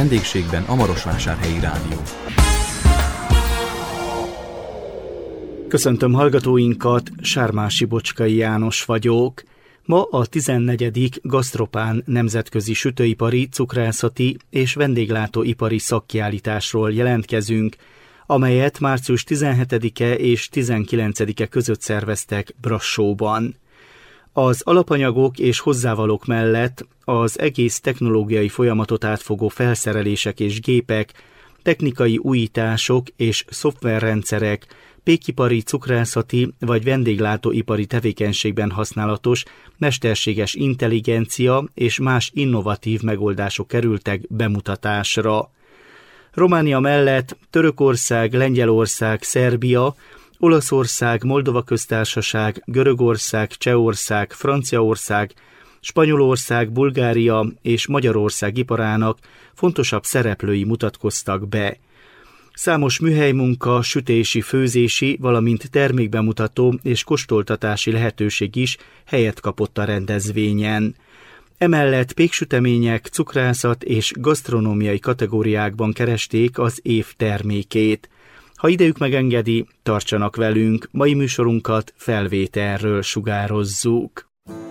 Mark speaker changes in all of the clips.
Speaker 1: vendégségben a Marosvásárhelyi Rádió.
Speaker 2: Köszöntöm hallgatóinkat, Sármási Bocskai János vagyok. Ma a 14. Gasztropán nemzetközi sütőipari, cukrászati és vendéglátóipari szakkiállításról jelentkezünk, amelyet március 17-e és 19-e között szerveztek Brassóban. Az alapanyagok és hozzávalók mellett az egész technológiai folyamatot átfogó felszerelések és gépek, technikai újítások és szoftverrendszerek, pékipari, cukrászati vagy vendéglátóipari tevékenységben használatos mesterséges intelligencia és más innovatív megoldások kerültek bemutatásra. Románia mellett Törökország, Lengyelország, Szerbia, Olaszország, Moldova köztársaság, Görögország, Csehország, Franciaország, Spanyolország, Bulgária és Magyarország iparának fontosabb szereplői mutatkoztak be. Számos műhelymunka, sütési, főzési, valamint termékbemutató és kóstoltatási lehetőség is helyet kapott a rendezvényen. Emellett péksütemények, cukrászat és gasztronómiai kategóriákban keresték az év termékét. Ha idejük megengedi, tartsanak velünk, mai műsorunkat felvételről sugározzuk.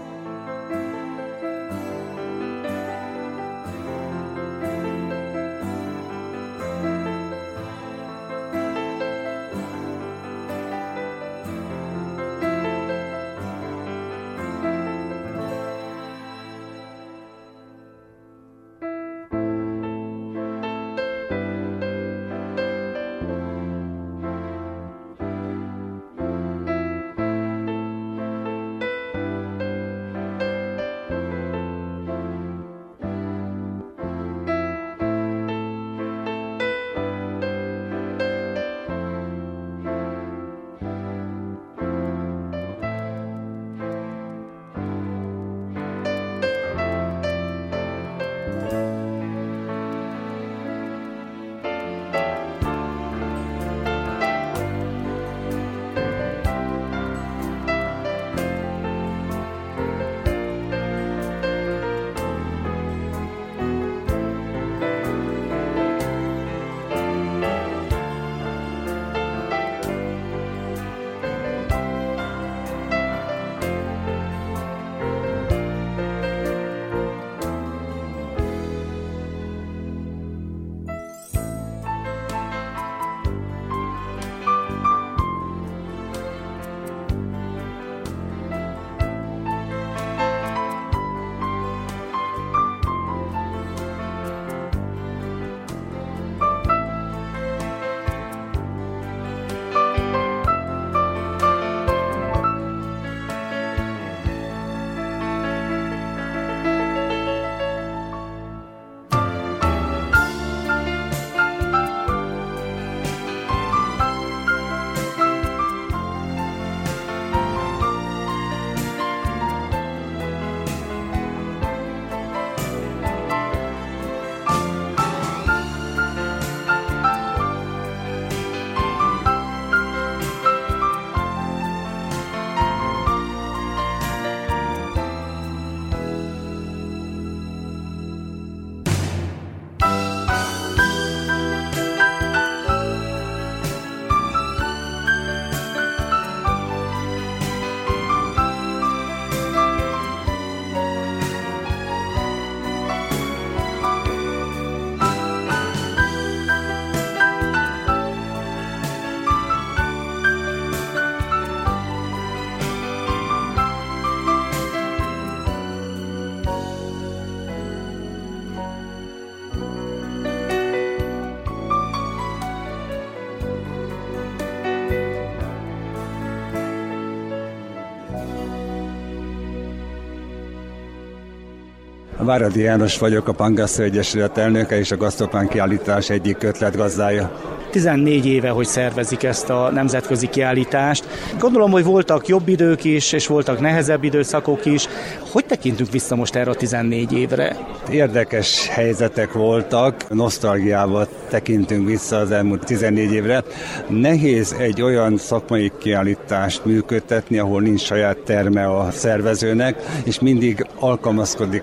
Speaker 3: Váradi János vagyok, a Pangasztó Egyesület elnöke és a Gasztropán kiállítás egyik ötletgazdája.
Speaker 2: 14 éve, hogy szervezik ezt a nemzetközi kiállítást. Gondolom, hogy voltak jobb idők is, és voltak nehezebb időszakok is. Hogy tekintünk vissza most erre a 14 évre?
Speaker 3: Érdekes helyzetek voltak, nosztalgiával tekintünk vissza az elmúlt 14 évre. Nehéz egy olyan szakmai kiállítást működtetni, ahol nincs saját terme a szervezőnek, és mindig alkalmazkodik el adott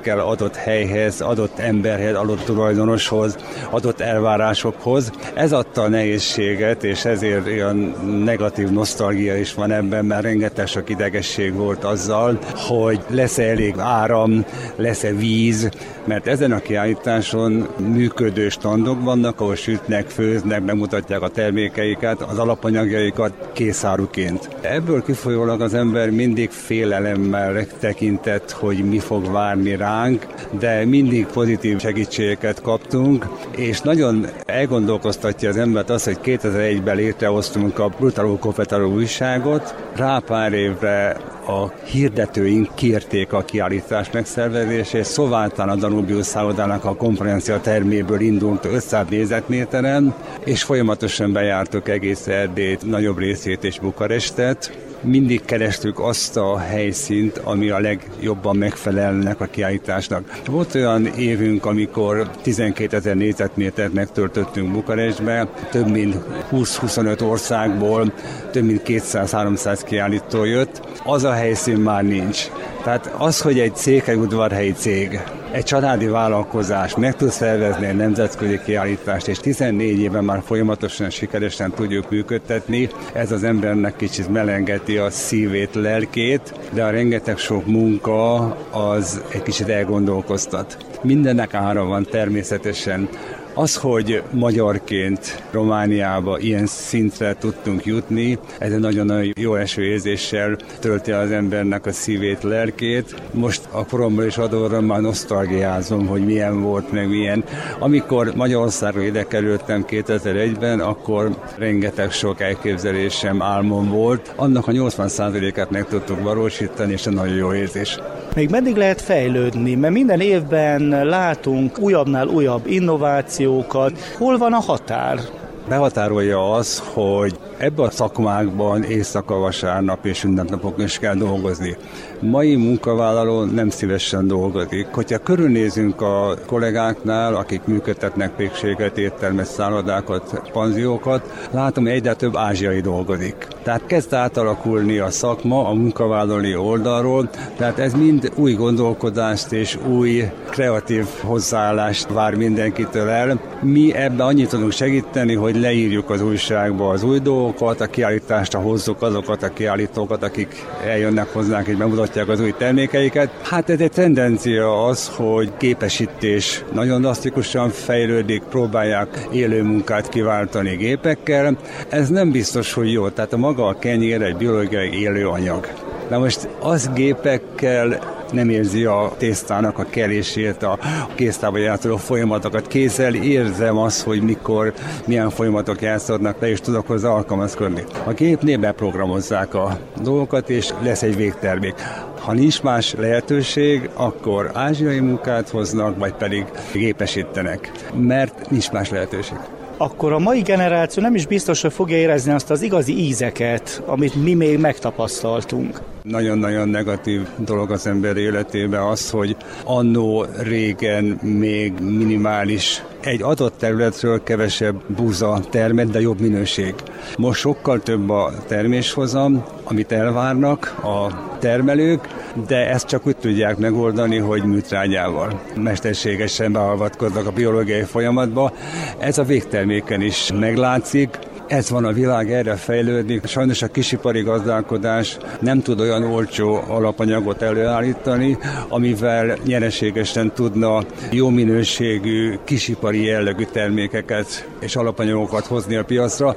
Speaker 3: adott helyhez, adott emberhez, adott tulajdonoshoz, adott elvárásokhoz. Ez adta a nehézséget, és ezért olyan negatív nosztalgia is van ebben, mert rengeteg sok idegesség volt azzal, hogy lesz-e elég áram, lesz-e víz, mert ezen a kiállításon működő standok vannak, ahol sütnek, főznek, bemutatják a termékeiket, az alapanyagjaikat készáruként. Ebből kifolyólag az ember mindig félelemmel tekintett, hogy mi fog várni ránk, de mindig pozitív segítségeket kaptunk, és nagyon elgondolkoztatja az embert az, hogy 2001-ben létrehoztunk a Brutalo Cofetaro újságot, rá pár évre a hirdetőink kérték a kiállítás megszervezését, Szovátlán a Danubius szállodának a konferencia terméből indult 500 négyzetméteren, és folyamatosan bejártuk egész Erdélyt, nagyobb részét és Bukarestet. Mindig kerestük azt a helyszínt, ami a legjobban megfelelnek a kiállításnak. Volt olyan évünk, amikor 12 000 négyzetmétert megtöltöttünk Bukarestbe, több mint 20-25 országból, több mint 200-300 kiállító jött. Az a helyszín már nincs. Tehát az, hogy egy székelyudvarhelyi cég, egy családi vállalkozás meg tud szervezni egy nemzetközi kiállítást, és 14 éven már folyamatosan sikeresen tudjuk működtetni, ez az embernek kicsit melengeti a szívét, lelkét, de a rengeteg sok munka az egy kicsit elgondolkoztat. Mindennek ára van természetesen. Az, hogy magyarként Romániába ilyen szintre tudtunk jutni, ez egy nagyon-nagyon jó esőérzéssel tölti az embernek a szívét, lelkét. Most a koromból is adódóan már nosztalgiázom, hogy milyen volt, meg milyen. Amikor Magyarországra ide kerültem 2001-ben, akkor rengeteg sok elképzelésem, álmom volt. Annak a 80%-át meg tudtuk valósítani, és egy nagyon jó érzés.
Speaker 2: Még meddig lehet fejlődni? Mert minden évben látunk újabbnál újabb innovációkat. Hol van a határ?
Speaker 3: Behatárolja az, hogy ebben a szakmákban éjszaka, vasárnap és ünnepnapokon is kell dolgozni. Mai munkavállaló nem szívesen dolgozik. Hogyha körülnézünk a kollégáknál, akik működtetnek pékséget, éttermet, szállodákat, panziókat, látom, hogy egyre több ázsiai dolgozik. Tehát kezd átalakulni a szakma a munkavállalói oldalról, tehát ez mind új gondolkodást és új kreatív hozzáállást vár mindenkitől el. Mi ebben annyit tudunk segíteni, hogy leírjuk az újságba az új dolgokat, a kiállításra hozzuk azokat a kiállítókat, akik eljönnek hozzánk és bemutatják az új termékeiket. Hát ez egy tendencia az, hogy képesítés nagyon drasztikusan fejlődik, próbálják élő munkát kiváltani gépekkel. Ez nem biztos, hogy jó, tehát a maga a kenyér egy biológiai élő anyag. Na most az gépekkel nem érzi a tésztának a kelését, a kéztába játszó folyamatokat. Kézzel érzem azt, hogy mikor, milyen folyamatok játszódnak le, és tudok hozzá alkalmazkodni. A gépnél beprogramozzák a dolgokat, és lesz egy végtermék. Ha nincs más lehetőség, akkor ázsiai munkát hoznak, vagy pedig gépesítenek, mert nincs más lehetőség.
Speaker 2: Akkor a mai generáció nem is biztos, hogy fogja érezni azt az igazi ízeket, amit mi még megtapasztaltunk.
Speaker 3: Nagyon-nagyon negatív dolog az ember életében az, hogy annó régen még minimális, egy adott területről kevesebb búza termett, de jobb minőség. Most sokkal több a terméshozam, amit elvárnak a termelők, de ezt csak úgy tudják megoldani, hogy műtrágyával. Mesterségesen beavatkoznak a biológiai folyamatba. Ez a végterméken is meglátszik. Ez van, a világ erre fejlődik. Sajnos a kisipari gazdálkodás nem tud olyan olcsó alapanyagot előállítani, amivel nyereségesen tudna jó minőségű kisipari jellegű termékeket és alapanyagokat hozni a piacra.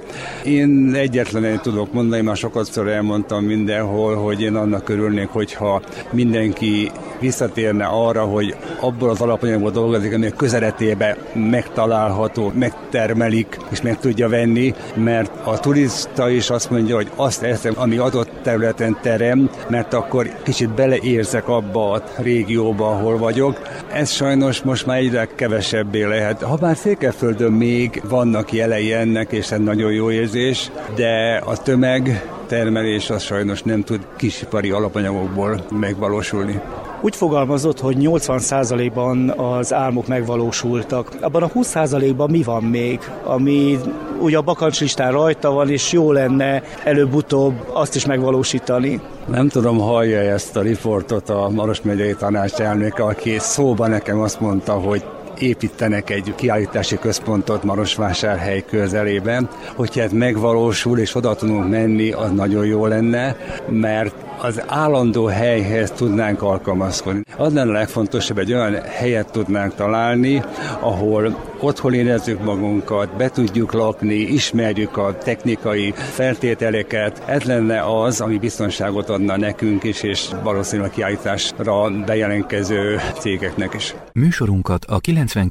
Speaker 3: Én egyetlen tudok mondani, már sokatszor elmondtam mindenhol, hogy én annak örülnék, hogyha mindenki visszatérne arra, hogy abból az alapanyagból dolgozik, ami közeletében megtalálható, megtermelik és meg tudja venni, mert a turista is azt mondja, hogy azt eszem, ami adott területen terem, mert akkor kicsit beleérzek abba a régióba, ahol vagyok. Ez sajnos most már egyre kevesebbé lehet. Habár Székelyföldön még vannak jelei ennek, és ez nagyon jó érzés, de a tömegtermelés az sajnos nem tud kisipari alapanyagokból megvalósulni.
Speaker 2: Úgy fogalmazott, hogy 80%-ban az álmok megvalósultak. Abban a 20%-ban mi van még, ami ugye a bakancslistán rajta van, és jó lenne előbb-utóbb azt is megvalósítani?
Speaker 3: Nem tudom, hallja ezt a riportot a Maros megyei tanács elnöke, aki szóban nekem azt mondta, hogy építenek egy kiállítási központot Marosvásárhely közelében. Hogyha ez megvalósul és oda tudunk menni, az nagyon jó lenne, mert az állandó helyhez tudnánk alkalmazkodni. Az lenne a legfontosabb, egy olyan helyet tudnánk találni, ahol otthon érezzük magunkat, be tudjuk lakni, ismerjük a technikai feltételeket. Ez lenne az, ami biztonságot adna nekünk is, és valószínűleg a kiállításra bejelentkező cégeknek is.
Speaker 1: Műsorunkat a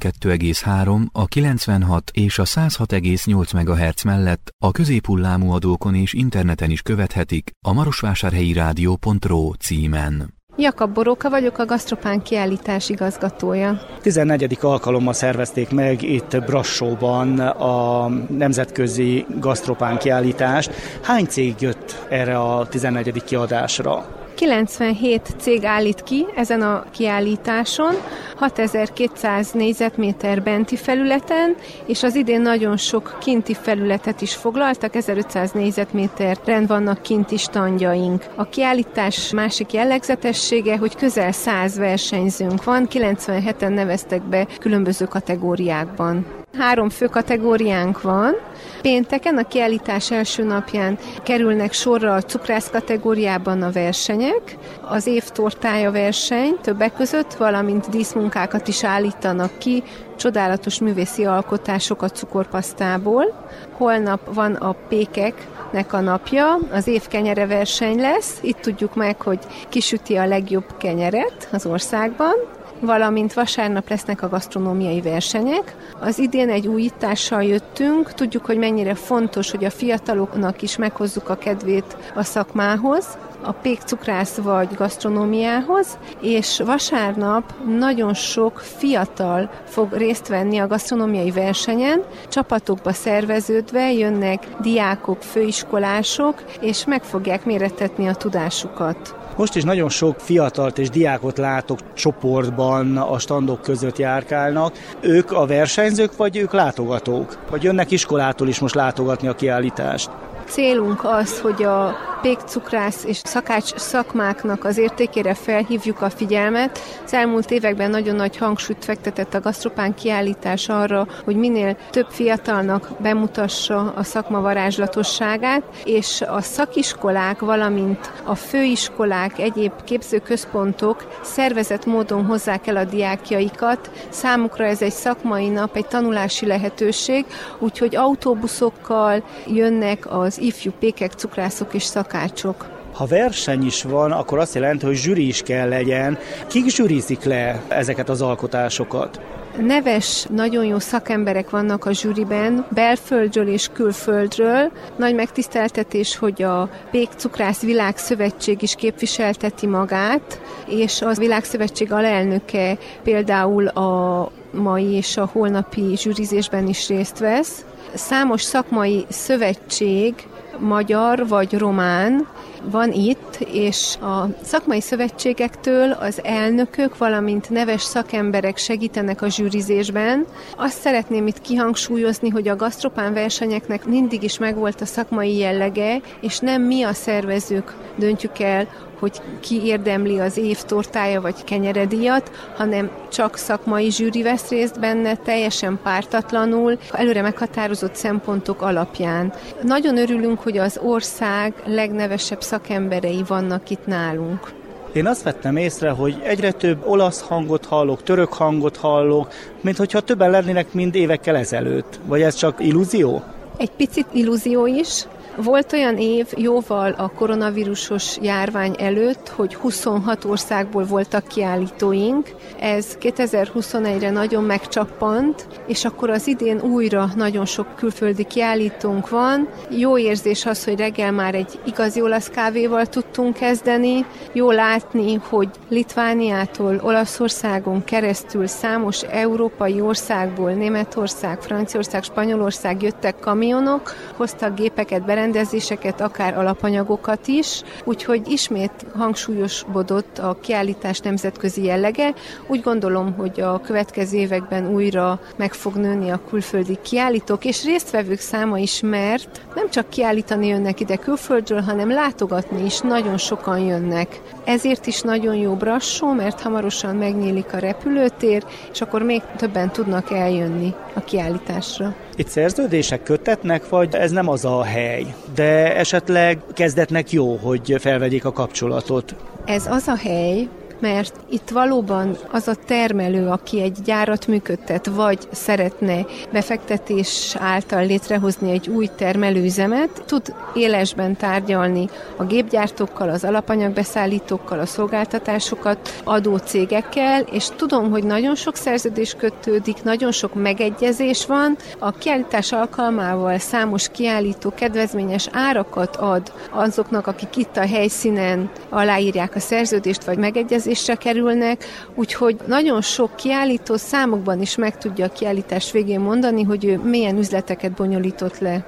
Speaker 1: 92,3, a 96 és a 106,8 MHz mellett a középhullámú adókon és interneten is követhetik a marosvásárhelyi rádió.ro címen.
Speaker 4: Jakab Boróka vagyok, a Gasztropán kiállítás igazgatója.
Speaker 2: 14. alkalommal szervezték meg itt Brassóban a nemzetközi Gasztropán kiállítást. Hány cég jött erre a 14. kiadásra?
Speaker 4: 97 cég állít ki ezen a kiállításon, 6200 négyzetméter benti felületen, és az idén nagyon sok kinti felületet is foglaltak, 1500 négyzetméteren vannak kinti standjaink. A kiállítás másik jellegzetessége, hogy közel 100 versenyzőnk van, 97-en neveztek be különböző kategóriákban. 3 fő kategóriánk van. Pénteken, a kiállítás első napján kerülnek sorra a cukrász kategóriában a versenyek, az év tortája verseny többek között, valamint díszmunkákat is állítanak ki, csodálatos művészi alkotások a cukorpasztából. Holnap van a pékeknek a napja, az év kenyere verseny lesz, itt tudjuk meg, hogy ki süti a legjobb kenyeret az országban, valamint vasárnap lesznek a gasztronómiai versenyek. Az idén egy újítással jöttünk, tudjuk, hogy mennyire fontos, hogy a fiataloknak is meghozzuk a kedvét a szakmához, a pékcukrász vagy gasztronómiához, és vasárnap nagyon sok fiatal fog részt venni a gasztronómiai versenyen, csapatokba szerveződve jönnek diákok, főiskolások, és meg fogják mérettetni a tudásukat.
Speaker 2: Most is nagyon sok fiatalt és diákot látok csoportban, a standok között járkálnak. Ők a versenyzők, vagy ők látogatók? Vagy jönnek iskolától is most látogatni a kiállítást?
Speaker 4: Célunk az, hogy a pékcukrász és szakács szakmáknak az értékére felhívjuk a figyelmet. Az elmúlt években nagyon nagy hangsúlyt fektetett a Gasztropán kiállítás arra, hogy minél több fiatalnak bemutassa a szakma varázslatosságát, és a szakiskolák, valamint a főiskolák, egyéb képzőközpontok szervezett módon hozzák el a diákjaikat. Számukra ez egy szakmai nap, egy tanulási lehetőség, úgyhogy autóbuszokkal jönnek az ifjú pékek, cukrászok és szakácsok.
Speaker 2: Ha verseny is van, akkor azt jelenti, hogy zsűri is kell legyen. Kik zsűrizik le ezeket az alkotásokat?
Speaker 4: Neves, nagyon jó szakemberek vannak a zsűriben, belföldről és külföldről. Nagy megtiszteltetés, hogy a Pékcukrász Világszövetség is képviselteti magát, és a Világszövetség alelnöke például a mai és a holnapi zsűrizésben is részt vesz. Számos szakmai szövetség, magyar vagy román van itt, és a szakmai szövetségektől az elnökök, valamint neves szakemberek segítenek a zsűrizésben. Azt szeretném itt kihangsúlyozni, hogy a gasztropán versenyeknek mindig is megvolt a szakmai jellege, és nem mi a szervezők döntjük el, hogy ki érdemli az év tortája vagy kenyerediat, hanem csak szakmai zsűri vesz részt benne, teljesen pártatlanul, előre meghatározott szempontok alapján. Nagyon örülünk, hogy az ország legnevesebb szakemberei vannak itt nálunk.
Speaker 2: Én azt vettem észre, hogy egyre több olasz hangot hallok, török hangot hallok, mint hogyha többen lennének, mint évekkel ezelőtt. Vagy ez csak illúzió?
Speaker 4: Egy picit illúzió is. Volt olyan év jóval a koronavírusos járvány előtt, hogy 26 országból voltak kiállítóink. Ez 2021-re nagyon megcsappant, és akkor az idén újra nagyon sok külföldi kiállítónk van. Jó érzés az, hogy reggel már egy igazi olasz kávéval tudtunk kezdeni. Jó látni, hogy Litvániától Olaszországon keresztül számos európai országból, Németország, Franciaország, Spanyolország jöttek kamionok, hoztak gépeket, berendezéseket, akár alapanyagokat is, úgyhogy ismét hangsúlyosbodott a kiállítás nemzetközi jellege. Úgy gondolom, hogy a következő években újra meg fog nőni a külföldi kiállítók, és résztvevők száma is, mert nem csak kiállítani jönnek ide külföldről, hanem látogatni is nagyon sokan jönnek. Ezért is nagyon jó Brassó, mert hamarosan megnyílik a repülőtér, és akkor még többen tudnak eljönni a kiállításra.
Speaker 2: Itt szerződések köttetnek, vagy ez nem az a hely? De esetleg kezdetnek jó, hogy felvegyék a kapcsolatot.
Speaker 4: Ez az a hely, mert itt valóban az a termelő, aki egy gyárat működtet, vagy szeretne befektetés által létrehozni egy új termelőüzemet, tud élesben tárgyalni a gépgyártókkal, az alapanyagbeszállítókkal, a szolgáltatásokat adó cégekkel, és tudom, hogy nagyon sok szerződés kötődik, nagyon sok megegyezés van. A kiállítás alkalmával számos kiállító kedvezményes árakat ad azoknak, akik itt a helyszínen aláírják a szerződést, vagy megegyezésre kerülnek, úgyhogy nagyon sok kiállító számokban is meg tudja a kiállítás végén mondani, hogy ő milyen üzleteket bonyolított le.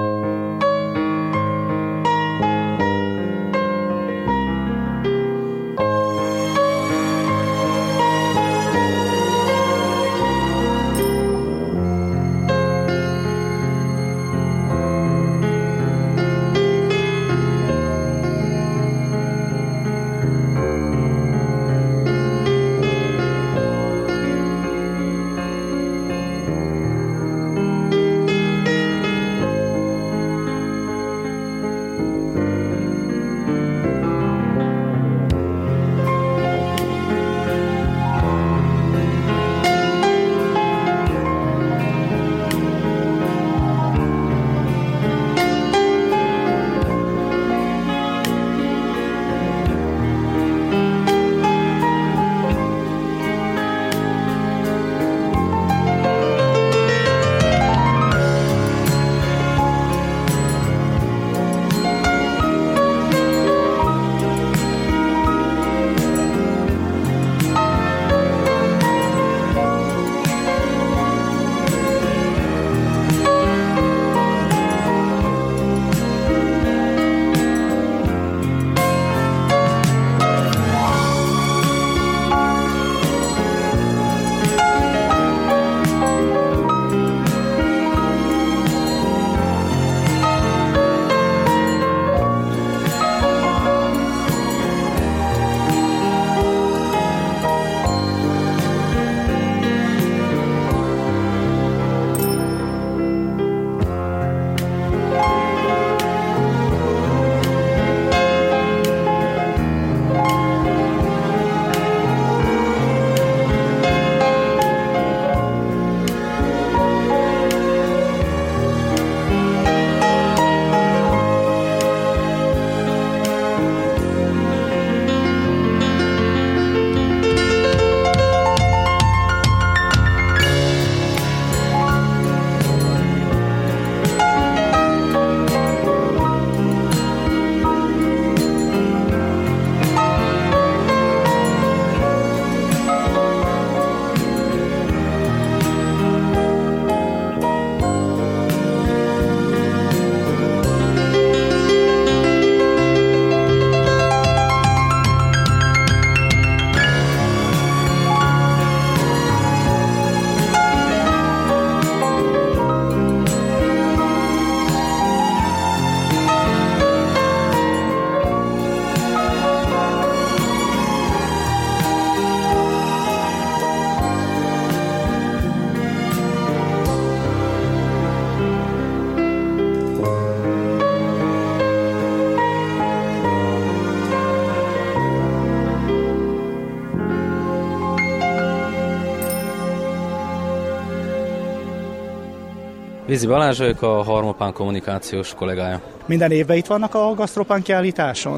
Speaker 5: Vízi Balázs vagyok, a Harmopán kommunikációs kollégája.
Speaker 2: Minden évben itt vannak a Gasztropán kiállításon?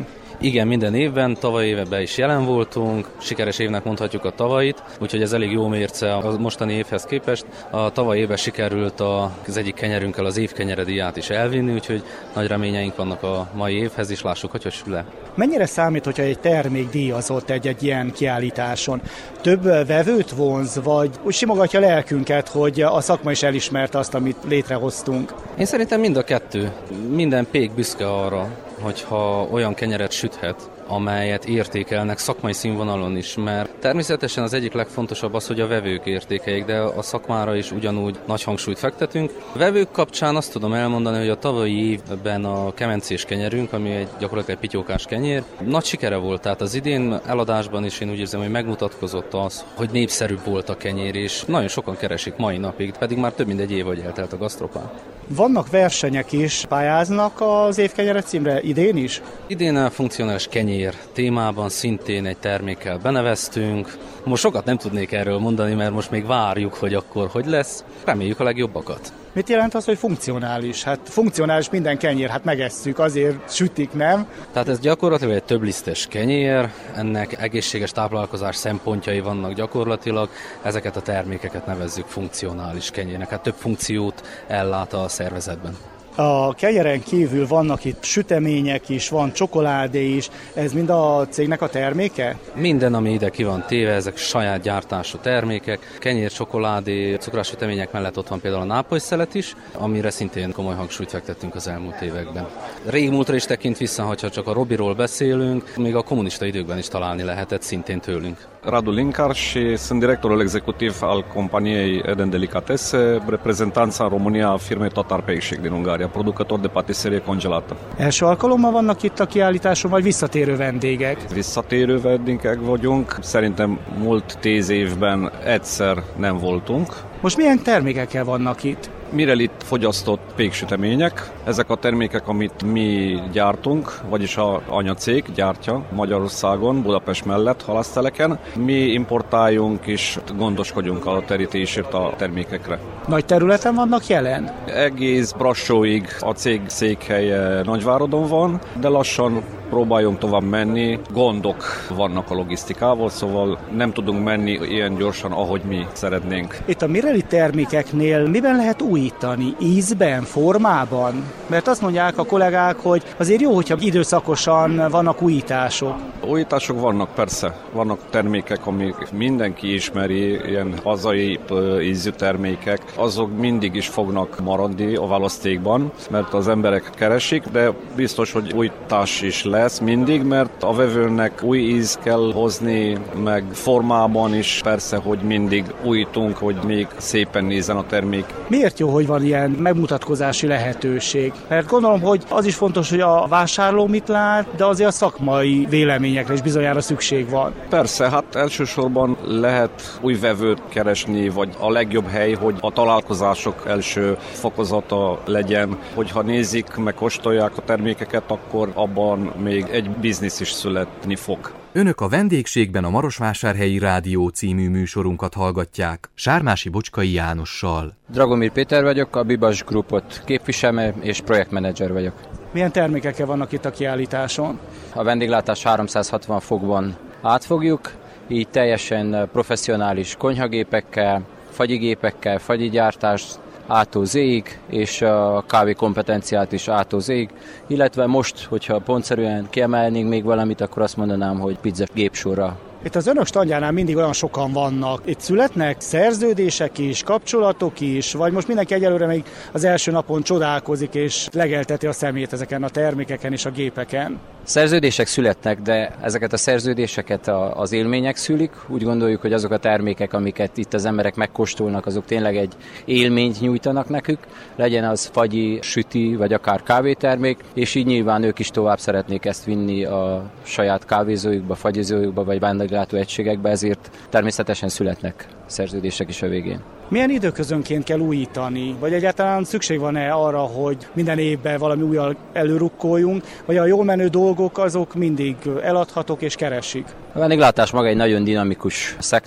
Speaker 5: Igen, minden évben, tavaly évben is jelen voltunk, sikeres évnek mondhatjuk a tavait, úgyhogy ez elég jó mérce a mostani évhez képest. A tavaly évben sikerült az egyik kenyerünkkel az évkenyeredíját is elvinni, úgyhogy nagy reményeink vannak a mai évhez is, lássuk, hogy sül le.
Speaker 2: Mennyire számít, hogyha egy termék díjazott egy ilyen kiállításon? Több vevőt vonz, vagy úgy simogatja lelkünket, hogy a szakma is elismerte azt, amit létrehoztunk?
Speaker 5: Én szerintem mind a kettő. Minden pék büszke arra, hogyha olyan kenyeret süthet, amelyet értékelnek szakmai színvonalon is, mert természetesen az egyik legfontosabb az, hogy a vevők értékeljék, de a szakmára is ugyanúgy nagy hangsúlyt fektetünk. A vevők kapcsán azt tudom elmondani, hogy a tavalyi évben a kemencés kenyerünk, ami gyakorlatilag egy pityókás kenyér, nagy sikere volt, tehát az idén eladásban is én úgy érzem, hogy megmutatkozott az, hogy népszerűbb volt a kenyér, és nagyon sokan keresik mai napig, pedig már több mint egy év, hogy eltelt a gasztropán.
Speaker 2: Vannak versenyek is, pályáznak az évkenyere címre idén is?
Speaker 5: Idén a funkcionális kenyér témában szintén egy termékkel beneveztünk. Most sokat nem tudnék erről mondani, mert most még várjuk, hogy akkor hogy lesz. Reméljük a legjobbakat.
Speaker 2: Mit jelent az, hogy funkcionális? Hát funkcionális minden kenyér, hát megesszük, azért sütik, nem?
Speaker 5: Tehát ez gyakorlatilag egy többlisztes kenyér, ennek egészséges táplálkozás szempontjai vannak gyakorlatilag, ezeket a termékeket nevezzük funkcionális kenyérnek, hát több funkciót ellát a szervezetben.
Speaker 2: A kenyeren kívül vannak itt sütemények is, van csokoládé is, ez mind a cégnek a terméke?
Speaker 5: Minden, ami ide ki van téve, ezek saját gyártású termékek. Kenyér, csokoládé, cukrás sütemények mellett ott van például a nápolyszelet is, amire szintén komoly hangsúlyt fektettünk az elmúlt években. Régmúltra is tekint vissza, ha csak a Robiról beszélünk, még a kommunista időkben is találni lehetett szintén tőlünk.
Speaker 6: Radu Linkar și sunt directorul executiv al companiei Eden Delicatese, reprezentanța în România a firmei Tatar Pékség din Ungaria, producător de patiserie congelată.
Speaker 2: Első alkalommal vannak itt a kiállításon, vagy visszatérő vendégek?
Speaker 6: Visszatérő vendégek vagyunk, szerintem múlt 10 évben egyszer nem voltunk.
Speaker 2: Most milyen termékekkel vannak itt?
Speaker 6: Mirelit fogyasztott péksütemények, ezek a termékek, amit mi gyártunk, vagyis a anyacég gyártja Magyarországon, Budapest mellett, halászteleken. Mi importáljunk és gondoskodjunk a terítésért a termékekre.
Speaker 2: Nagy területen vannak jelen?
Speaker 6: Egész Brassóig a cég székhelye Nagyváradon van, de lassan próbáljunk tovább menni. Gondok vannak a logisztikával, szóval nem tudunk menni ilyen gyorsan, ahogy mi szeretnénk.
Speaker 2: Itt a Mirelit termékeknél miben lehet újítani? Ízben, formában? Mert azt mondják a kollégák, hogy azért jó, hogyha időszakosan vannak újítások.
Speaker 6: Újítások vannak, persze. Vannak termékek, amik mindenki ismeri, ilyen hazai ízű termékek. Azok mindig is fognak maradni a választékban, mert az emberek keresik, de biztos, hogy újítás is lesz mindig, mert a vevőnek új íz kell hozni, meg formában is persze, hogy mindig újítunk, hogy még szépen nézzen a termék.
Speaker 2: Miért jó, hogy van ilyen megmutatkozási lehetőség? Mert gondolom, hogy az is fontos, hogy a vásárló mit lát, de azért a szakmai véleményekre is bizonyára szükség van.
Speaker 6: Persze, hát elsősorban lehet új vevőt keresni, vagy a legjobb hely, hogy a találkozások első fokozata legyen. Hogyha nézik, meg kóstolják a termékeket, akkor abban még egy biznisz is születni fog.
Speaker 1: Önök a vendégségben a Marosvásárhelyi Rádió című műsorunkat hallgatják, Sármási Bocskai Jánossal.
Speaker 7: Dragomir Péter vagyok, a Bibas Groupot képviselem és projektmenedzser vagyok.
Speaker 2: Milyen termékekkel vannak itt a kiállításon?
Speaker 7: A vendéglátás 360 fokban átfogjuk, így teljesen professzionális konyhagépekkel, fagyigépekkel, fagyigyártást, A-tól Z-ig, és a kávé kompetenciát is A-tól Z-ig, illetve most, hogyha pontszerűen kiemelnénk még valamit, akkor azt mondanám, hogy pizza gépsorra.
Speaker 2: Itt az önök standjánál mindig olyan sokan vannak. Itt születnek szerződések is, kapcsolatok is, vagy most mindenki egyelőre még az első napon csodálkozik és legelteti a szemét ezeken a termékeken és a gépeken?
Speaker 7: Szerződések születnek, de ezeket a szerződéseket az élmények szülik. Úgy gondoljuk, hogy azok a termékek, amiket itt az emberek megkóstolnak, azok tényleg egy élményt nyújtanak nekük. Legyen az fagyi, süti, vagy akár kávétermék, és így nyilván ők is tovább szeretnék ezt vinni a saját kávézójukba, fagyizójukba, vagy vendéglátó egységekbe, ezért természetesen születnek szerződések is a végén.
Speaker 2: Milyen időközönként kell újítani? Vagy egyáltalán szükség van-e arra, hogy minden évben valami újjal előrukkoljunk, vagy a jól menő dolgok azok mindig eladhatók és keresik?
Speaker 7: A vendéglátás maga egy nagyon dinamikus szektor,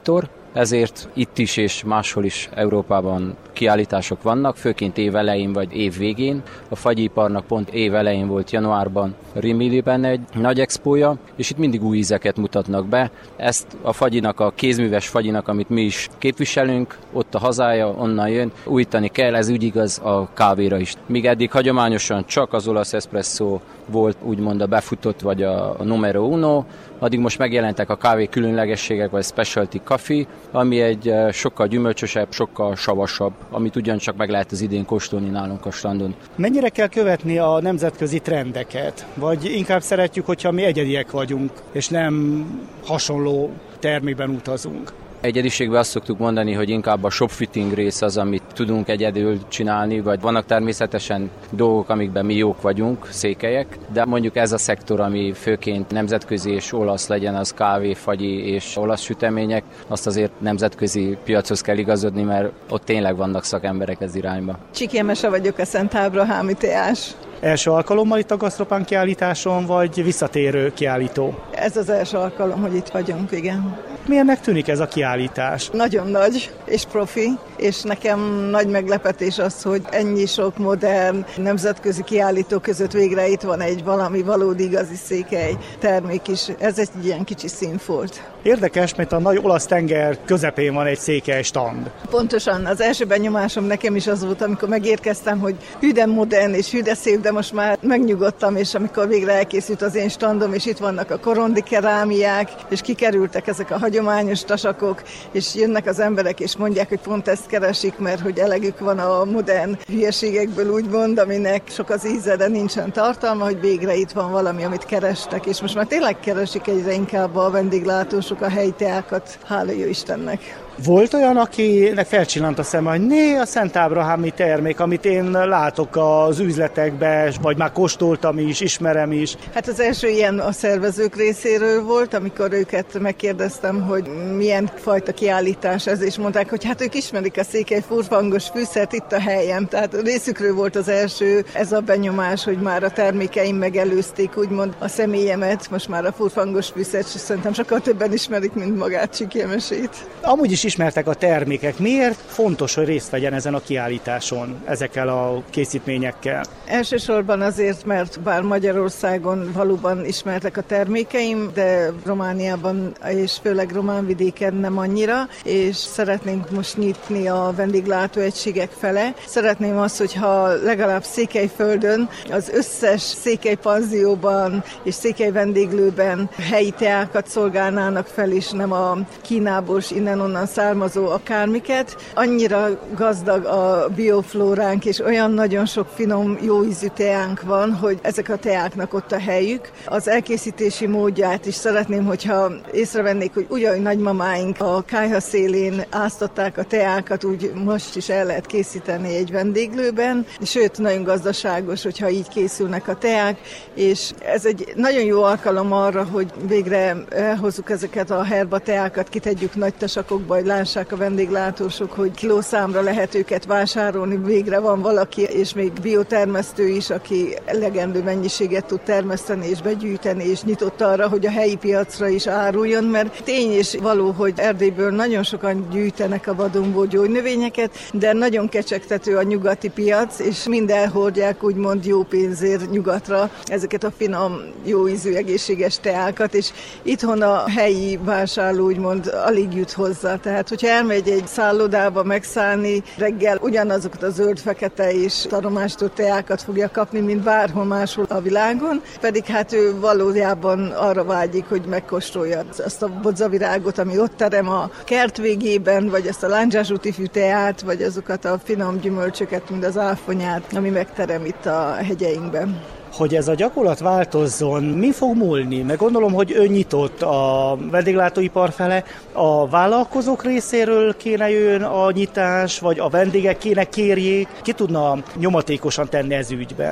Speaker 7: ezért itt is és máshol is Európában kiállítások vannak, főként év elején vagy év végén. A fagyiparnak pont év elején volt januárban Rimiliben egy nagy expója, és itt mindig új ízeket mutatnak be. Ezt a fagyinak, a kézműves fagyinak, amit mi is képviselünk, ott a hazája, onnan jön, újítani kell, ez úgy igaz a kávéra is. Míg eddig hagyományosan csak az olasz espresszó volt úgymond a befutott vagy a numero uno, addig most megjelentek a kávé különlegességek, vagy specialty coffee, ami egy sokkal gyümölcsösebb, sokkal savasabb, amit ugyancsak meg lehet az idén kóstolni nálunk a strandon.
Speaker 2: Mennyire kell követni a nemzetközi trendeket? Vagy inkább szeretjük, hogyha mi egyediek vagyunk, és nem hasonló termékben utazunk?
Speaker 7: Egyediségben azt szoktuk mondani, hogy inkább a shopfitting rész az, amit tudunk egyedül csinálni, vagy vannak természetesen dolgok, amikben mi jók vagyunk, székelyek, de mondjuk ez a szektor, ami főként nemzetközi és olasz legyen, az kávé, fagyi és olasz sütemények, azt azért nemzetközi piachoz kell igazodni, mert ott tényleg vannak szakemberek ez irányba.
Speaker 8: Csiki Emese vagyok, a Szent Ábrahámi teás.
Speaker 2: Első alkalommal itt a Gasztropán kiállításon, vagy visszatérő kiállító?
Speaker 8: Ez az első alkalom, hogy itt vagyunk, igen.
Speaker 2: Milyennek tűnik ez a kiállítás?
Speaker 8: Nagyon nagy és profi, és nekem nagy meglepetés az, hogy ennyi sok modern nemzetközi kiállító között végre itt van egy valami valódi igazi székely termék is. Ez egy ilyen kicsi színfolt.
Speaker 2: Érdekes, mert a nagy olasz tenger közepén van egy székely stand.
Speaker 8: Pontosan, az első benyomásom nekem is az volt, amikor megérkeztem, hogy hű de modern és hű de szép, de most már megnyugodtam, és amikor végre elkészült az én standom, és itt vannak a korondi kerámiák, és kikerültek ezek a hagyományos tasakok, és jönnek az emberek, és mondják, hogy pont ezt keresik, mert hogy elegük van a modern hülyeségekből úgymond, aminek sok az íze, de nincsen tartalma, hogy végre itt van valami, amit kerestek, és most már tényleg keresik egyre inkább a vendéglátósok a helyi teákat, hála jó Istennek.
Speaker 2: Volt olyan, akinek felcsillant a szeme, hogy a Szent Ábrahámi termék, amit én látok az üzletekben, vagy már kóstoltam is, ismerem is.
Speaker 8: Hát az első ilyen a szervezők részéről volt, amikor őket megkérdeztem, hogy milyen fajta kiállítás ez, és mondták, hogy hát ők ismerik a székely furfangos fűszert itt a helyem. Tehát részükről volt az első ez a benyomás, hogy már a termékeim megelőzték úgymond a személyemet, most már a furfangos fűszert, és szerintem sokkal többen ismerik, mint magát Csiki Emesét.
Speaker 2: Amúgy is ismertek a termékek. Miért fontos, hogy részt vegyen ezen a kiállításon ezekkel a készítményekkel?
Speaker 8: Elsősorban azért, mert bár Magyarországon valóban ismertek a termékeim, de Romániában és főleg Románvidéken nem annyira, és szeretnénk most nyitni a vendéglátóegységek fele. Szeretném azt, hogyha legalább Székelyföldön az összes székely panzióban és székely vendéglőben helyi teákat szolgálnának fel, és nem a Kínából innen-onnan származó akármiket. Annyira gazdag a bioflóránk, és olyan nagyon sok finom, jó ízű teánk van, hogy ezek a teáknak ott a helyük. Az elkészítési módját is szeretném, hogyha észrevennék, hogy ugyanúgy nagymamáink a kályha szélén áztatták a teákat, úgy most is el lehet készíteni egy vendéglőben, sőt, nagyon gazdaságos, hogyha így készülnek a teák, és ez egy nagyon jó alkalom arra, hogy végre elhozzuk ezeket a herba teákat, kitegyük nagy tasakokba, hogy lássák a vendéglátósok, hogy kilószámra lehet őket vásárolni, végre van valaki, és még biotermesztő is, aki elegendő mennyiséget tud termeszteni és begyűjteni, és nyitott arra, hogy a helyi piacra is áruljon, mert tény és való, hogy Erdélyből nagyon sokan gyűjtenek a vadonból gyógynövényeket, de nagyon kecsegtető a nyugati piac, és mind elhordják úgymond jó pénzért nyugatra ezeket a finom, jó ízű, egészséges teákat, és itthon a helyi vásárló úgymond alig jut hozzá. Tehát, hogyha elmegy egy szállodába megszállni, reggel ugyanazokat a zöld-fekete és taromástól teákat fogja kapni, mint bárhol máshol a világon, pedig hát ő valójában arra vágyik, hogy megkóstolja azt a bodzavirágot, ami ott terem a kert végében, vagy azt a lándzsásútifű teát, vagy azokat a finom gyümölcsöket, mint az áfonyát, ami megterem itt a hegyeinkben.
Speaker 2: Hogy ez a gyakorlat változzon, mi fog múlni? Meg gondolom, hogy ön nyitott a vendéglátóipar fele. A vállalkozók részéről kéne jöjjön a nyitás, vagy a vendégek kéne kérjék? Ki tudna nyomatékosan tenni ez ügyben?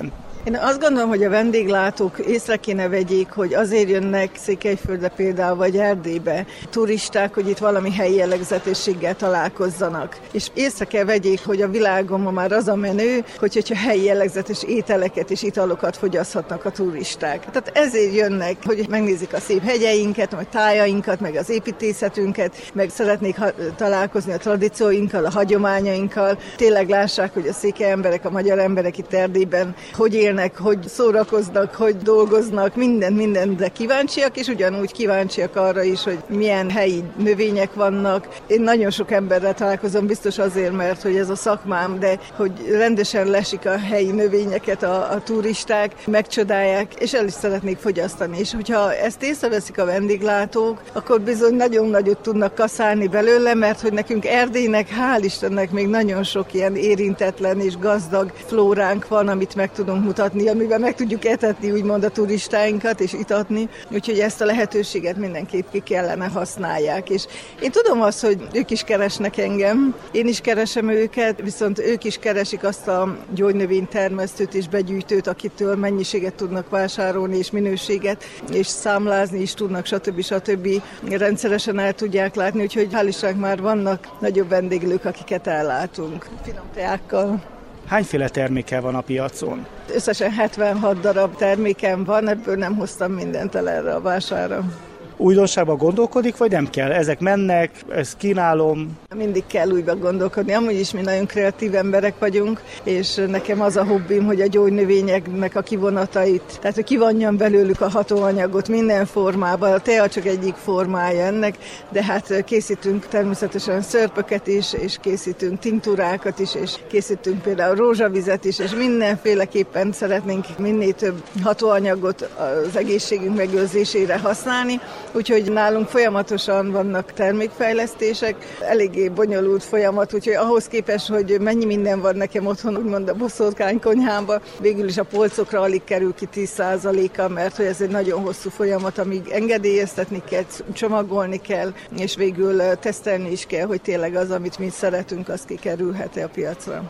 Speaker 8: Én azt gondolom, hogy a vendéglátók észre kéne vegyék, hogy azért jönnek Székelyföldre például, vagy Erdélybe turisták, hogy itt valami helyi jellegzetességgel találkozzanak. És észre kell vegyék, hogy a világon ma már az a menő, hogyha helyi jellegzetes ételeket és italokat fogyaszthatnak a turisták. Tehát ezért jönnek, hogy megnézik a szép hegyeinket, a tájainkat, meg az építészetünket, meg szeretnék találkozni a tradícióinkkal, a hagyományainkkal. Tényleg lássák, hogy a székely emberek, a magyar emberek itt Erdélyben hogy élnek, hogy szórakoznak, hogy dolgoznak, mindenre kíváncsiak, és ugyanúgy kíváncsiak arra is, hogy milyen helyi növények vannak. Én nagyon sok emberrel találkozom, biztos azért, mert hogy ez a szakmám, de hogy rendesen lesik a helyi növényeket a turisták, megcsodálják, és el is szeretnék fogyasztani. És hogyha ezt észreveszik a vendéglátók, akkor bizony nagyon nagyot tudnak kaszálni belőle, mert hogy nekünk Erdélynek, hál' Istennek még nagyon sok ilyen érintetlen és gazdag flóránk van, amit meg tudunk mutatni, amiben meg tudjuk etetni úgymond a turistáinkat és itatni, úgyhogy ezt a lehetőséget mindenképp ki kellene használják. És én tudom azt, hogy ők is keresnek engem, én is keresem őket, viszont ők is keresik azt a gyógynövénytermesztőt és begyűjtőt, akitől mennyiséget tudnak vásárolni és minőséget, és számlázni is tudnak, stb. Rendszeresen el tudják látni, úgyhogy hál' Istennek már vannak nagyobb vendéglők, akiket ellátunk. Finom teákkal.
Speaker 2: Hányféle terméke van a piacon?
Speaker 8: Összesen 76 darab termékem van, ebből nem hoztam mindent el erre a vásárra.
Speaker 2: Újdonságban gondolkodik, vagy nem kell? Ezek mennek, ezt kínálom.
Speaker 8: Mindig kell újra gondolkodni. Amúgy is mi nagyon kreatív emberek vagyunk, és nekem az a hobbim, hogy a gyógynövényeknek a kivonatait, tehát hogy kivonjam belőlük a hatóanyagot minden formában. A tea csak egyik formája ennek, de hát készítünk természetesen szörpöket is, és készítünk tinktúrákat is, és készítünk például rózsavizet is, és mindenféleképpen szeretnénk minél több hatóanyagot az egészségünk megőrzésére használni. Úgyhogy nálunk folyamatosan vannak termékfejlesztések, eléggé bonyolult folyamat, úgyhogy ahhoz képest, hogy mennyi minden van nekem otthon, úgymond a boszorkány konyhámba, végül is a polcokra alig kerül ki 10%-a, mert hogy ez egy nagyon hosszú folyamat, amíg engedélyeztetni kell, csomagolni kell, és végül tesztelni is kell, hogy tényleg az, amit mi szeretünk, az kikerülhet-e a piacra.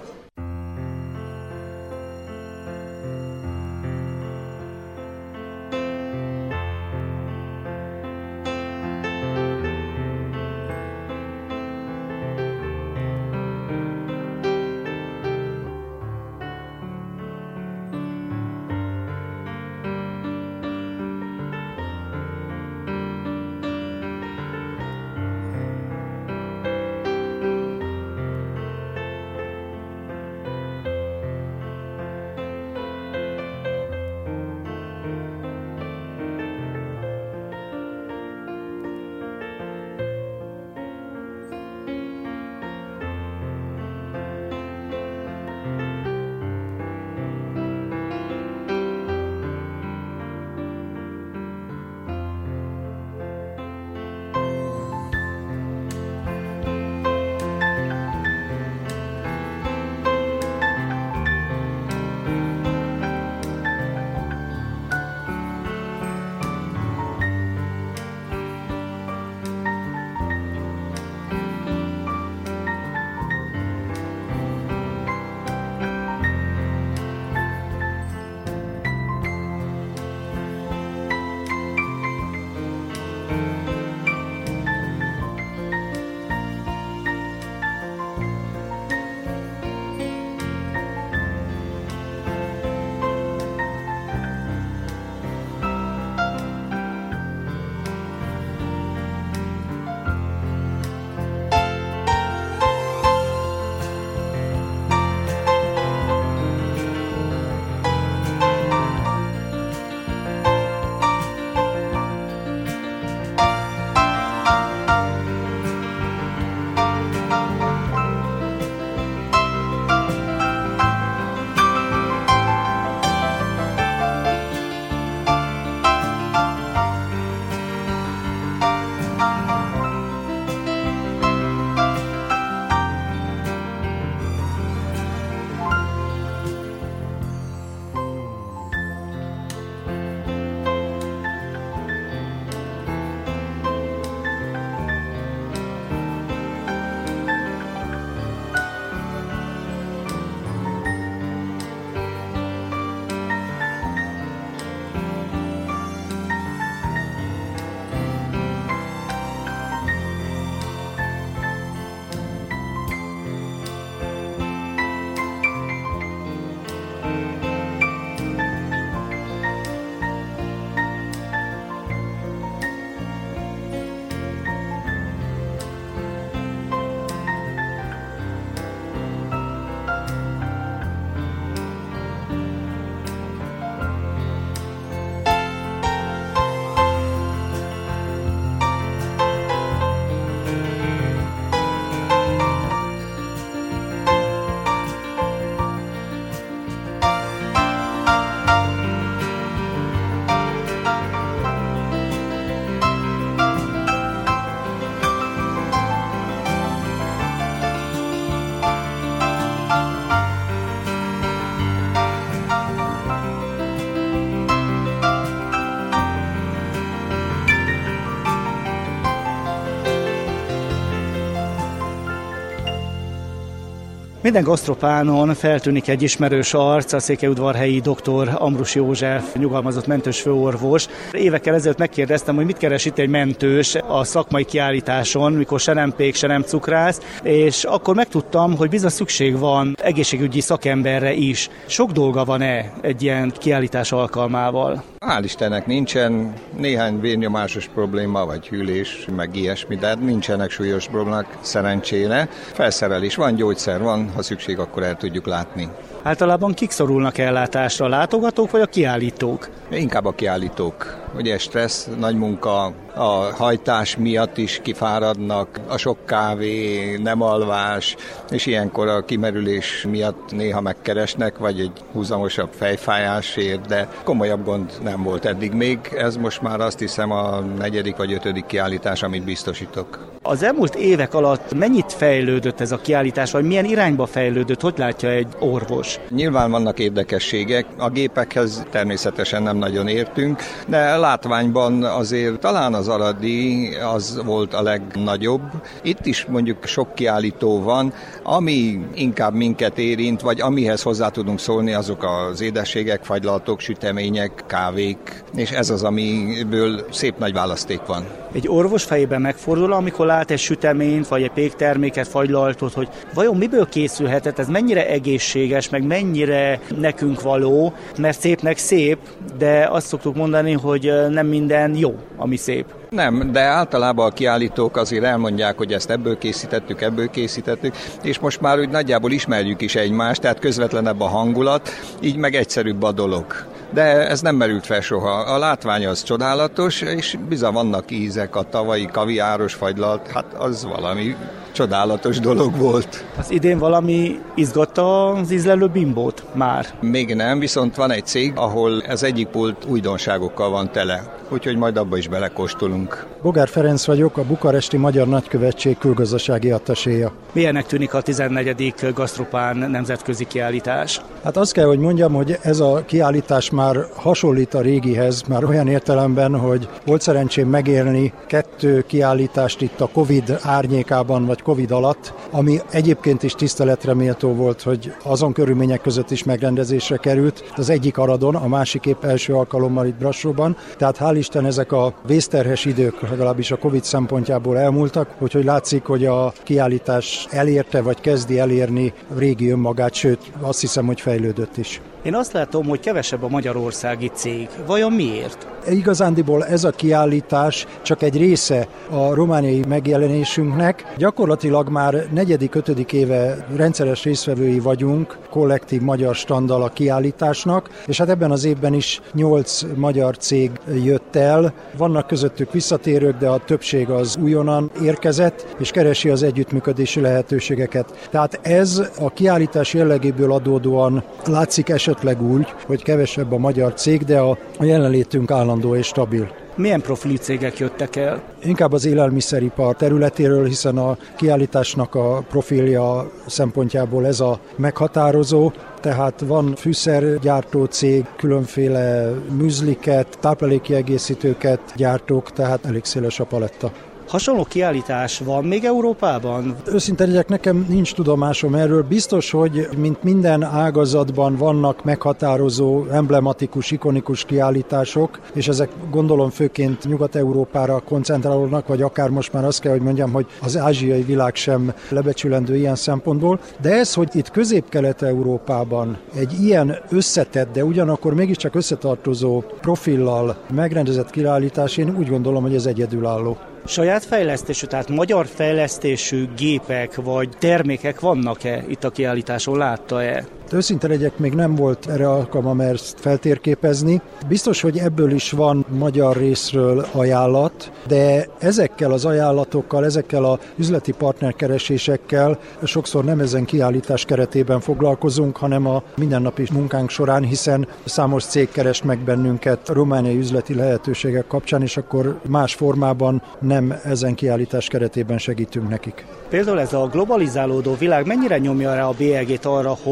Speaker 2: Minden gasztropánon feltűnik egy ismerős arc, a székelyudvarhelyi dr. Ambrus József, nyugalmazott mentős főorvos. Évekkel ezelőtt megkérdeztem, hogy mit keres itt egy mentős a szakmai kiállításon, mikor se nem pék, se nem cukrász, és akkor megtudtam, hogy bizony szükség van egészségügyi szakemberre is. Sok dolga van-e egy ilyen kiállítás alkalmával?
Speaker 9: Hál' Istennek nincsen, néhány vérnyomásos probléma, vagy hűlés, meg ilyesmi, de nincsenek súlyos problémák szerencsére. Felszerelés van, gyógyszer van, ha szükség, akkor el tudjuk látni.
Speaker 2: Általában kik szorulnak ellátásra, a látogatók vagy a kiállítók?
Speaker 9: Inkább a kiállítók. Ugye stressz, nagy munka, a hajtás miatt is kifáradnak, a sok kávé, nem alvás, és ilyenkor a kimerülés miatt néha megkeresnek, vagy egy húzamosabb fejfájásért, de komolyabb gond nem volt eddig még. Ez most már azt hiszem a 4. vagy 5. kiállítás, amit biztosítok.
Speaker 2: Az elmúlt évek alatt mennyit fejlődött ez a kiállítás, vagy milyen irányba fejlődött, hogy látja egy orvos?
Speaker 9: Nyilván vannak érdekességek, a gépekhez természetesen nem nagyon értünk, de látványban azért talán az aradi az volt a legnagyobb. Itt is mondjuk sok kiállító van, ami inkább minket érint, vagy amihez hozzá tudunk szólni, azok az édességek, fagylaltok, sütemények, kávék, és ez az, amiből szép nagy választék van.
Speaker 2: Egy orvos fejében megfordul, amikor lát egy süteményt, vagy egy pékterméket, fagylaltot, hogy vajon miből készülhetett, ez mennyire egészséges, meg mennyire nekünk való, mert szépnek szép, de azt szoktuk mondani, hogy nem minden jó, ami szép.
Speaker 9: Nem, de általában a kiállítók azért elmondják, hogy ezt ebből készítettük, és most már úgy nagyjából ismerjük is egymást, tehát közvetlenebb a hangulat, így meg egyszerűbb a dolog. De ez nem merült fel soha. A látvány az csodálatos, és bizony vannak ízek, a tavalyi kaviáros fagylalt, hát az valami csodálatos dolog volt.
Speaker 2: Az idén valami izgatta az ízlelő bimbót már?
Speaker 9: Még nem, viszont van egy cég, ahol az egyik pult újdonságokkal van tele, úgyhogy majd abba is belekóstolunk.
Speaker 10: Bogár Ferenc vagyok, a bukaresti Magyar Nagykövetség külgazdasági attaséja.
Speaker 2: Milyennek tűnik a 14. Gasztropán nemzetközi kiállítás?
Speaker 10: Hát azt kell, hogy mondjam, hogy ez a kiállítás már hasonlít a régihez, már olyan értelemben, hogy volt szerencsém megélni 2 kiállítást itt a Covid árnyékában, vagy Covid alatt, ami egyébként is tiszteletre méltó volt, hogy azon körülmények között is megrendezésre került. Az egyik Aradon, a másik épp első alkalommal itt Brassóban. Tehát hál' Isten ezek a vészterhes idők legalábbis a Covid szempontjából elmúltak, úgyhogy látszik, hogy a kiállítás elérte, vagy kezdi elérni régi önmagát, sőt azt hiszem, hogy fejlődött is.
Speaker 2: Én azt látom, hogy kevesebb a magyarországi cég. Vajon miért?
Speaker 10: Igazándiból ez a kiállítás csak egy része a romániai megjelenésünknek. Gyakorlatilag már 4.-5. éve rendszeres résztvevői vagyunk kollektív magyar standal a kiállításnak, és hát ebben az évben is 8 magyar cég jött el. Vannak közöttük visszatérők, de a többség az újonnan érkezett, és keresi az együttműködési lehetőségeket. Tehát ez a kiállítás jellegéből adódóan látszik esetleg úgy, hogy kevesebb a magyar cég, de a jelenlétünk állandó és stabil.
Speaker 2: Milyen profilű cégek jöttek el?
Speaker 10: Inkább az élelmiszeripar területéről, hiszen a kiállításnak a profilja szempontjából ez a meghatározó. Tehát van fűszergyártó cég, különféle műzliket, táplálékkiegészítőket gyártók, tehát elég széles a paletta.
Speaker 2: Hasonló kiállítás van még Európában?
Speaker 10: Őszintén legyek, nekem nincs tudomásom erről. Biztos, hogy mint minden ágazatban vannak meghatározó, emblematikus, ikonikus kiállítások, és ezek gondolom főként Nyugat-Európára koncentrálódnak, vagy akár most már azt kell, hogy mondjam, hogy az ázsiai világ sem lebecsülendő ilyen szempontból. De ez, hogy itt Közép-Kelet-Európában egy ilyen összetett, de ugyanakkor mégiscsak összetartozó profillal megrendezett kiállítás, én úgy gondolom, hogy ez egyedülálló.
Speaker 2: Saját fejlesztésű, tehát magyar fejlesztésű gépek vagy termékek vannak-e itt a kiállításon, látta-e?
Speaker 10: Őszinte legyek, még nem volt erre alkalmam ezt feltérképezni. Biztos, hogy ebből is van magyar részről ajánlat, de ezekkel az ajánlatokkal, ezekkel az üzleti partnerkeresésekkel sokszor nem ezen kiállítás keretében foglalkozunk, hanem a mindennapi munkánk során, hiszen számos cég keres meg bennünket romániai üzleti lehetőségek kapcsán, és akkor más formában nem ezen kiállítás keretében segítünk nekik.
Speaker 2: Például ez a globalizálódó világ mennyire nyomja rá a BLG-t arra, hogy sok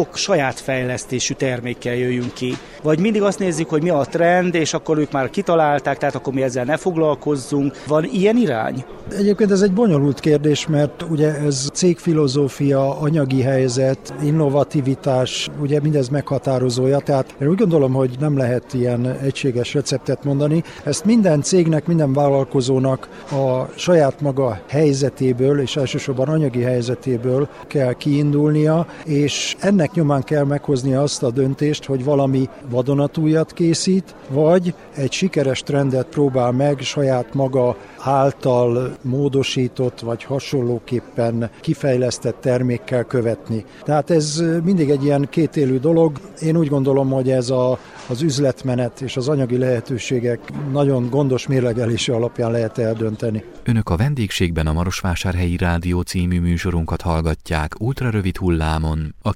Speaker 2: sok saját fejlesztésű termékkel jöjjünk ki. Vagy mindig azt nézzük, hogy mi a trend, és akkor ők már kitalálták, tehát akkor mi ezzel ne foglalkozzunk. Van ilyen irány?
Speaker 10: Egyébként ez egy bonyolult kérdés, mert ugye ez cégfilozófia, anyagi helyzet, innovativitás, ugye mindez meghatározója, tehát én úgy gondolom, hogy nem lehet ilyen egységes receptet mondani. Ezt minden cégnek, minden vállalkozónak a saját maga helyzetéből, és elsősorban anyagi helyzetéből kell kiindulnia, és ennek nyomán kell meghoznia azt a döntést, hogy valami vadonatújat készít, vagy egy sikeres trendet próbál meg saját maga által módosított, vagy hasonlóképpen kifejlesztett termékkel követni. Tehát ez mindig egy ilyen kétélű dolog. Én úgy gondolom, hogy ez az üzletmenet és az anyagi lehetőségek nagyon gondos mérlegelése alapján lehet eldönteni.
Speaker 1: Önök a vendégségben a Marosvásárhelyi Rádió című műsorunkat hallgatják ultrarövid hullámon, a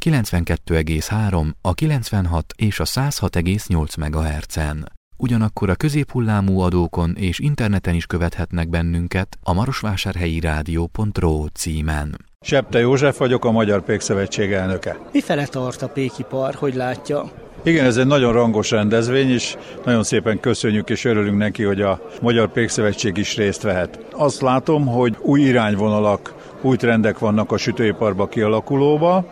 Speaker 1: 92,3, a 96 és a 106,8 MHz-en. Ugyanakkor a középhullámú adókon és interneten is követhetnek bennünket a marosvásárhelyi rádió.ro címen.
Speaker 11: Septe József vagyok, a Magyar Pékszövetség elnöke.
Speaker 2: Mifele tart a pékipar, hogy látja?
Speaker 11: Igen, ez egy nagyon rangos rendezvény, és nagyon szépen köszönjük és örülünk neki, hogy a Magyar Pékszövetség is részt vehet. Azt látom, hogy új irányvonalak, új trendek vannak a sütőiparba kialakulóba,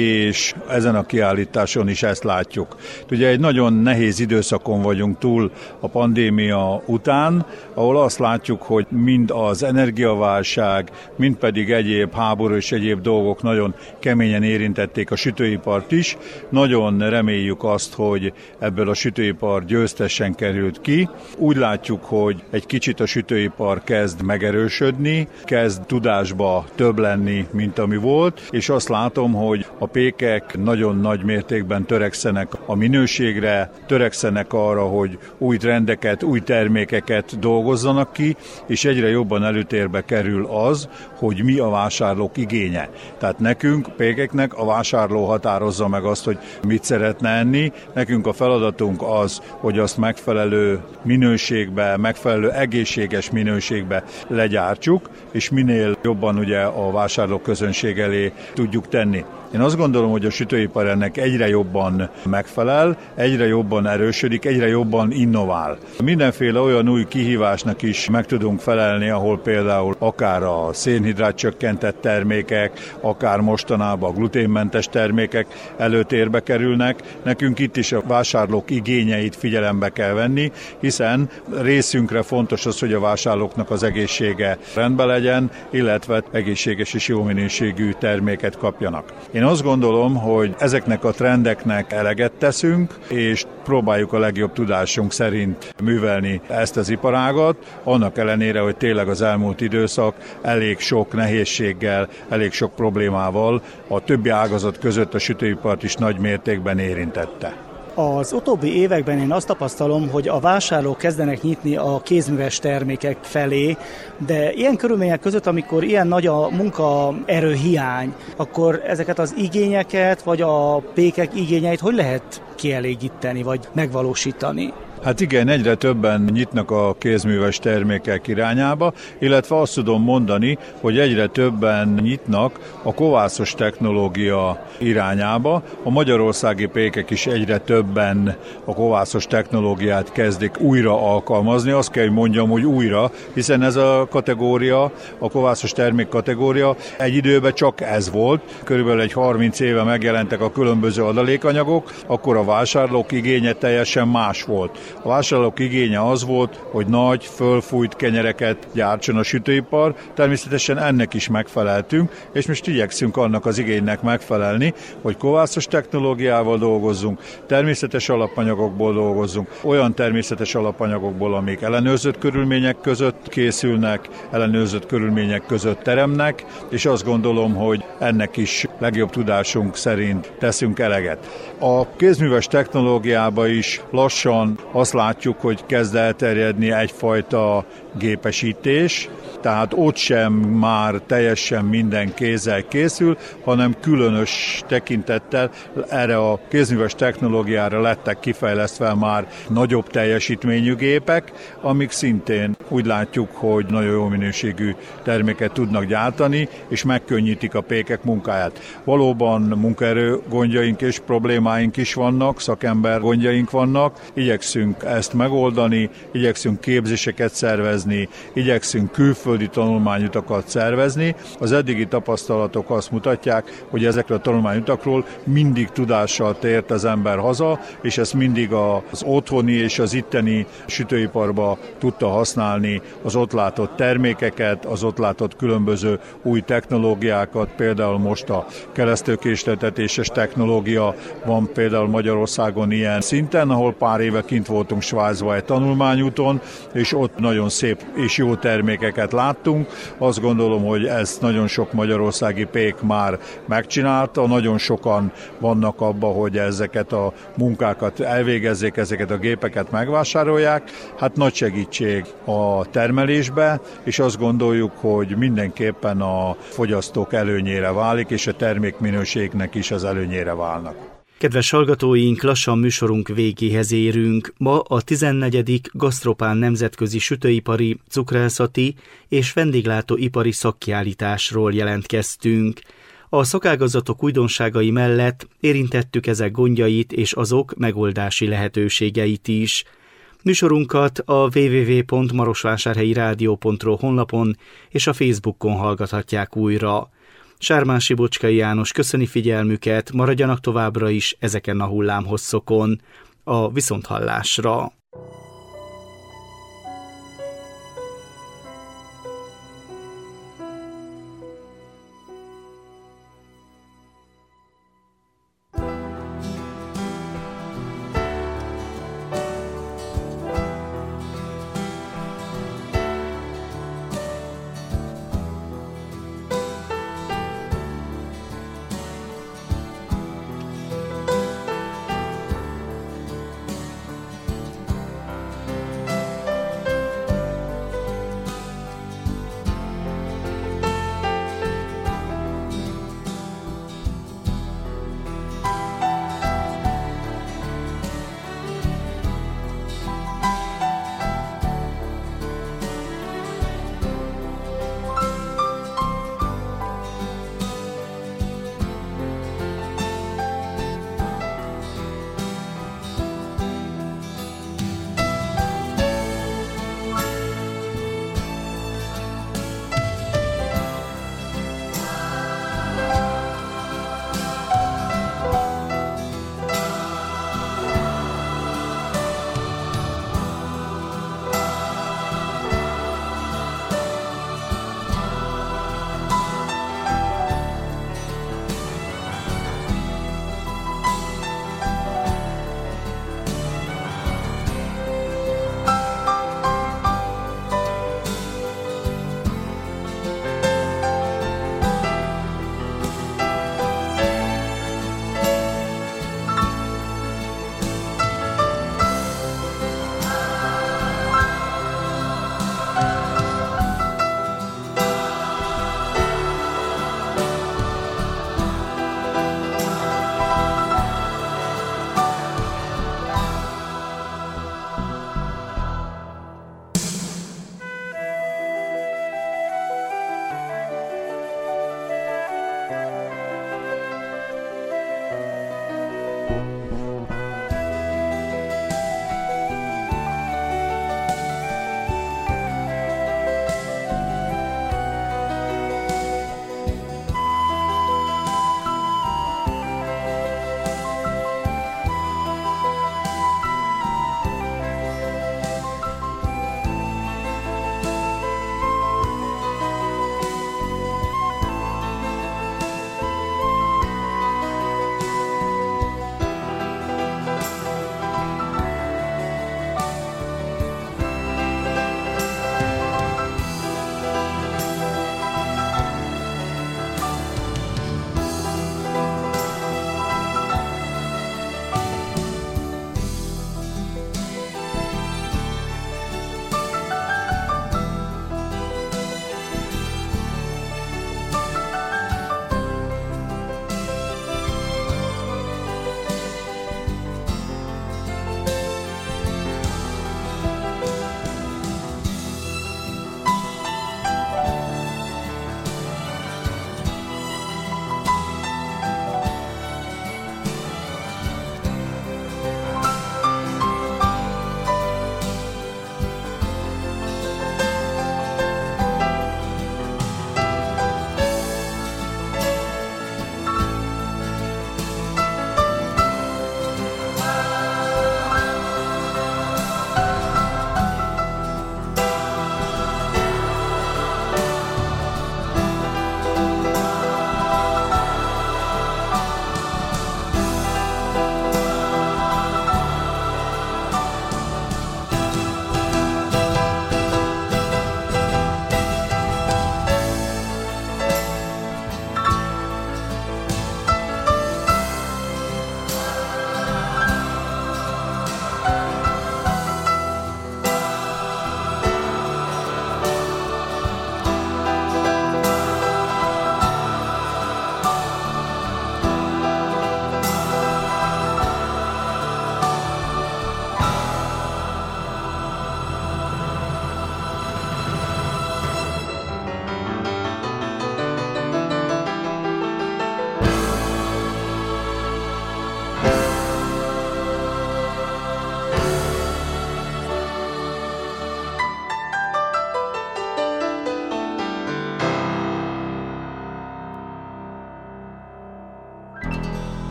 Speaker 11: és ezen a kiállításon is ezt látjuk. Ugye egy nagyon nehéz időszakon vagyunk túl a pandémia után, ahol azt látjuk, hogy mind az energiaválság, mind pedig egyéb háború és egyéb dolgok nagyon keményen érintették a sütőipart is. Nagyon reméljük azt, hogy ebből a sütőipar győztesen került ki. Úgy látjuk, hogy egy kicsit a sütőipar kezd megerősödni, kezd tudásba több lenni, mint ami volt, és azt látom, hogy a pékek nagyon nagy mértékben törekszenek a minőségre, törekszenek arra, hogy új trendeket, új termékeket dolgozzanak ki, és egyre jobban előtérbe kerül az, hogy mi a vásárlók igénye. Tehát nekünk, pékeknek a vásárló határozza meg azt, hogy mit szeretne enni. Nekünk a feladatunk az, hogy azt megfelelő minőségbe, megfelelő egészséges minőségbe legyártsuk, és minél jobban ugye a vásárlók közönség elé tudjuk tenni. Én azt gondolom, hogy a sütőipar ennek egyre jobban megfelel, egyre jobban erősödik, egyre jobban innovál. Mindenféle olyan új kihívásnak is meg tudunk felelni, ahol például akár a szénhidrát csökkentett termékek, akár mostanában a gluténmentes termékek előtérbe kerülnek. Nekünk itt is a vásárlók igényeit figyelembe kell venni, hiszen részünkre fontos az, hogy a vásárlóknak az egészsége rendben legyen, illetve egészséges és jó minőségű terméket kapjanak. Én azt gondolom, hogy ezeknek a trendeknek eleget teszünk, és próbáljuk a legjobb tudásunk szerint művelni ezt az iparágat, annak ellenére, hogy tényleg az elmúlt időszak elég sok nehézséggel, elég sok problémával a többi ágazat között a sütőipart is nagy mértékben érintette.
Speaker 2: Az utóbbi években én azt tapasztalom, hogy a vásárlók kezdenek nyitni a kézműves termékek felé, de ilyen körülmények között, amikor ilyen nagy a munkaerő hiány, akkor ezeket az igényeket, vagy a pékek igényeit hogy lehet kielégíteni, vagy megvalósítani?
Speaker 11: Hát igen, egyre többen nyitnak a kézműves termékek irányába, illetve azt tudom mondani, hogy egyre többen nyitnak a kovászos technológia irányába. A magyarországi pékek is egyre többen a kovászos technológiát kezdik újra alkalmazni. Azt kell, hogy mondjam, hogy újra, hiszen ez a kategória, a kovászos termék kategória egy időben csak ez volt. Körülbelül egy 30 éve megjelentek a különböző adalékanyagok, akkor a vásárlók igénye teljesen más volt. A vásárlók igénye az volt, hogy nagy, fölfújt kenyereket gyártson a sütőipar, természetesen ennek is megfeleltünk, és most igyekszünk annak az igénynek megfelelni, hogy kovászos technológiával dolgozzunk, természetes alapanyagokból dolgozzunk, olyan természetes alapanyagokból, amik ellenőrzött körülmények között készülnek, ellenőrzött körülmények között teremnek, és azt gondolom, hogy ennek is legjobb tudásunk szerint teszünk eleget. A kézműves technológiába is lassan azt látjuk, hogy kezd elterjedni egyfajta gépesítés, tehát ott sem már teljesen minden kézzel készül, hanem különös tekintettel erre a kézműves technológiára lettek kifejlesztve már nagyobb teljesítményű gépek, amik szintén úgy látjuk, hogy nagyon jó minőségű terméket tudnak gyártani, és megkönnyítik a pékek munkáját. Valóban munkaerő gondjaink és problémáink is vannak, szakember gondjaink vannak, igyekszünk ezt megoldani, igyekszünk képzéseket szervezni, igyekszünk külföldi tanulmányutakat szervezni. Az eddigi tapasztalatok azt mutatják, hogy ezekről a tanulmányutakról mindig tudással tért az ember haza, és ezt mindig az otthoni és az itteni sütőiparba tudta használni az ott látott termékeket, az ott látott különböző új technológiákat, például most a keresztőkésleltetéses technológia van például Magyarországon ilyen szinten, ahol pár éve kint voltunk Svájcban egy tanulmányúton, és ott nagyon szép és jó termékeket láttunk. Azt gondolom, hogy ezt nagyon sok magyarországi pék már megcsinálta, nagyon sokan vannak abban, hogy ezeket a munkákat elvégezzék, ezeket a gépeket megvásárolják. Hát nagy segítség a termelésbe, és azt gondoljuk, hogy mindenképpen a fogyasztók előnyére válik, és a termékminőségnek is az előnyére válnak.
Speaker 12: Kedves hallgatóink, lassan műsorunk végéhez érünk. Ma a 14. Gasztropán nemzetközi sütőipari, cukrászati és vendéglátóipari szakkiállításról jelentkeztünk. A szakágazatok újdonságai mellett érintettük ezek gondjait és azok megoldási lehetőségeit is. Műsorunkat a www.marosvásárhelyi-rádió.ro honlapon és a Facebookon hallgathatják újra. Sármán Sibocskai János köszöni figyelmüket, maradjanak továbbra is ezeken a hullámhosszokon. A viszonthallásra!